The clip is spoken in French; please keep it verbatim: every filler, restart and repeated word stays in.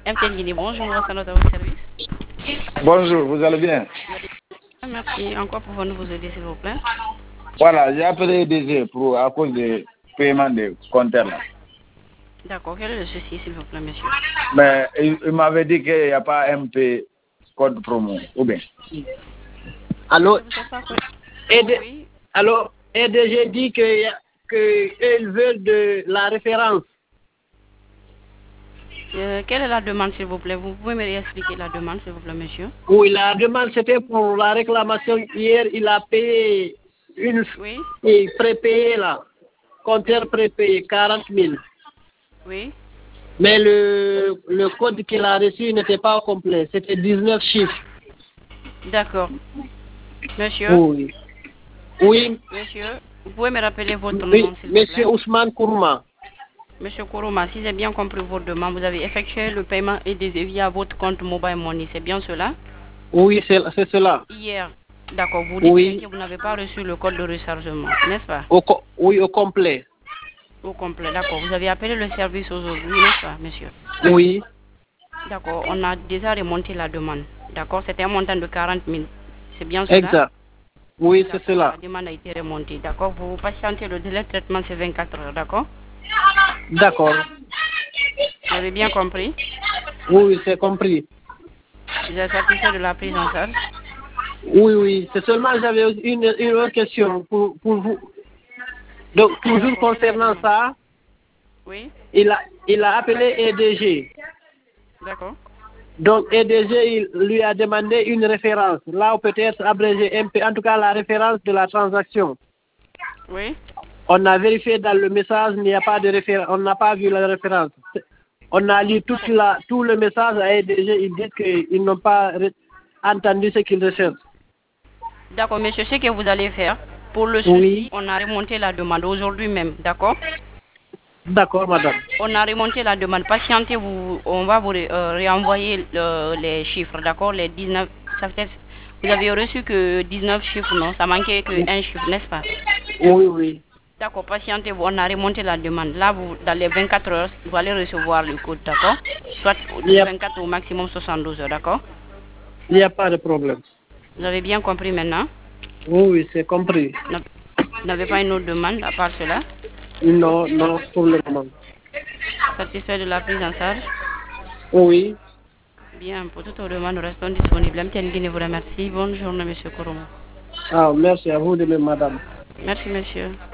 M T N Guinée, bonjour, nous restons à votre service. Bonjour, vous allez bien? Merci. En quoi pouvons-nous vous aider, s'il vous plaît? Voilà, j'ai appelé D G pour, à cause du paiement des compteurs. D'accord, quel est le souci, s'il vous plaît, monsieur? Mais il, il m'avait dit qu'il n'y a pas M P code promo, ou bien? Allô? Et de, Oui. allô? Et D G dit que, que ils veulent de la référence. Euh, quelle est la demande, s'il vous plaît? Vous pouvez me réexpliquer la demande, s'il vous plaît, monsieur? Oui, la demande c'était pour la réclamation. Hier, il a payé une Oui. et prépayé là. Compteur prépayé, quarante mille. Oui. Mais le, le code qu'il a reçu n'était pas complet. C'était dix-neuf chiffres. D'accord. Monsieur? Oui. Oui. Monsieur, vous pouvez me rappeler votre Oui, nom, s'il vous plaît? Monsieur Ousmane Kourma. Monsieur Kourouma, si j'ai bien compris votre demande, vous avez effectué le paiement et des via votre compte Mobile Money, c'est bien cela? Oui, c'est cela. Hier. D'accord, vous dites Oui. que vous n'avez pas reçu le code de rechargement, n'est-ce pas? Au, oui, au complet. Au complet, d'accord. Vous avez appelé le service aujourd'hui, n'est-ce pas, monsieur? Oui. D'accord, on a déjà remonté la demande. D'accord, c'était un montant de quarante mille. C'est bien cela? Exact. Oui, c'est cela. La demande a été remontée. D'accord, vous patientez, le délai de traitement, c'est vingt-quatre heures, d'accord? D'accord. Vous avez bien compris? Oui, c'est compris. Vous êtes satisfait de la prise en charge? Oui, oui. C'est seulement j'avais une, une autre question pour, pour vous. Donc, toujours concernant ça, oui. il, a, il a appelé E D G. D'accord. Donc, E D G, il lui a demandé une référence. Là, peut-être abrégé un peu, en tout cas, la référence de la transaction. Oui. On a vérifié dans le message, il n'y a pas de référence. On n'a pas vu la référence. On a lu toute la, tout le message à E D G. Ils disent qu'ils n'ont pas entendu ce qu'ils recherchent. D'accord, monsieur, ce que vous allez faire, pour le souci, oui. on a remonté la demande aujourd'hui même, d'accord? D'accord, madame. On a remonté la demande. Patientez, vous, on va vous ré, euh, réenvoyer le, les chiffres, d'accord? Les dix-neuf, ça fait, vous avez reçu que dix-neuf chiffres, non? Ça manquait que un chiffre, n'est-ce pas? Oui, oui. D'accord, patientez-vous, on a remonté la demande. Là, vous, dans les vingt-quatre heures, vous allez recevoir le code, d'accord? Soit vingt-quatre au maximum soixante-douze heures, d'accord? Il n'y a pas de problème. Vous avez bien compris maintenant? Oui, oui, c'est compris. Vous n'avez pas une autre demande à part cela? Non, non, pour le moment. Satisfait de la prise en charge? Oui. Bien, pour toute demande, nous restons disponibles. M T N Guinée vous remercie. Bonne journée, monsieur Kourouma. Ah, merci à vous de même, madame. Merci, monsieur.